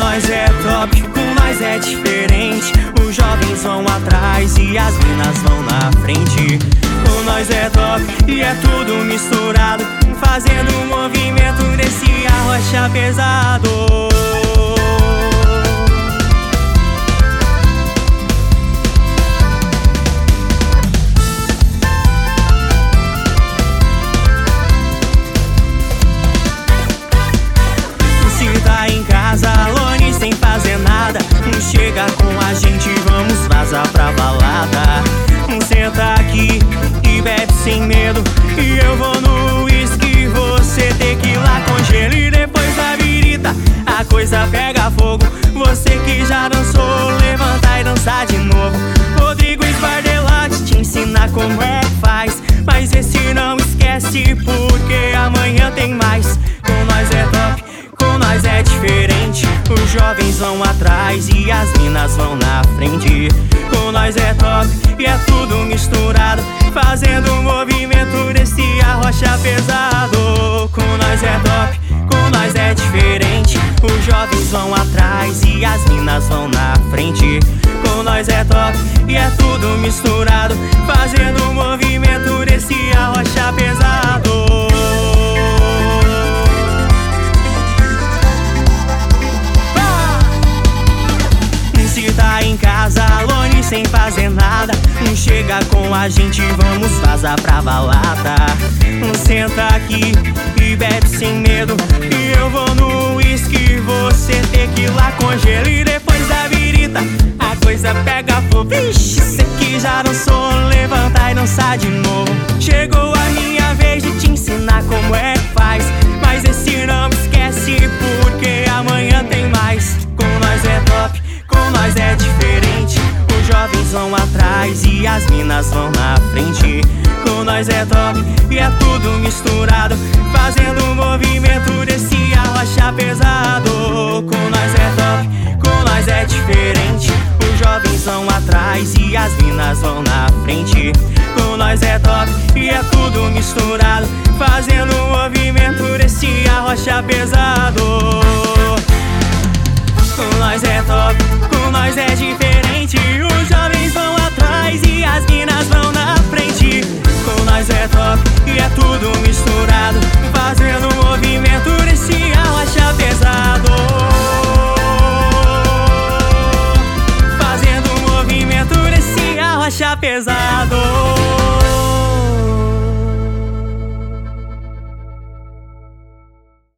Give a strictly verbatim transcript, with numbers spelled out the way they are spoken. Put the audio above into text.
nós é top, com nós é diferente. Os jovens vão atrás e as minas vão na frente. Com nós é top e é tudo misturado, fazendo um movimento nesse arrocha pesado. Sem fazer nada, chega com a gente, vamos vazar pra balada. Senta aqui e bebe sem medo, e eu vou no uísque, você tequila com gelo. E depois da birita, a coisa pega fogo. Você que já dançou, levanta e dança de novo. Rodrigo Esbardelante te ensina como é que faz, mas esse não esquece, porque amanhã tem mais. Com nós é top, com nós é diferente. Os jovens vão atrás e as minas vão na frente. Com nós é top e é tudo misturado, fazendo um movimento nesse arrocha pesado. Com nós é top, com nós é diferente. Os jovens vão atrás e as minas vão na frente. Com nós é top e é tudo misturado, fazendo um movimento nesse arrocha pesado. Em casa, longe, sem fazer nada, chega com a gente, vamos vazar pra balada. Senta aqui e bebe sem medo, e eu vou no uísque, você tequila com gelo. E depois da birita, a coisa pega fogo. Vixe, cê que já dançou, levanta e dança de novo. Chegou a minha vez de te ensinar como é que faz, mas esse não me esquece, porque amanhã tem mais. Com nós é top, com nós é diferente. Os jovens vão atrás e as minas vão na frente. Com nós é top e é tudo misturado, fazendo um movimento desse arrocha pesado. Com nós é top, com nós é diferente. Os jovens vão atrás e as minas vão na frente. Com nós é top e é tudo misturado, fazendo um movimento desse arrocha pesado. Com nós é top, com nós é diferente. Os jovens vão atrás e as minas vão na frente. Com nós é top e é tudo misturado, fazendo um movimento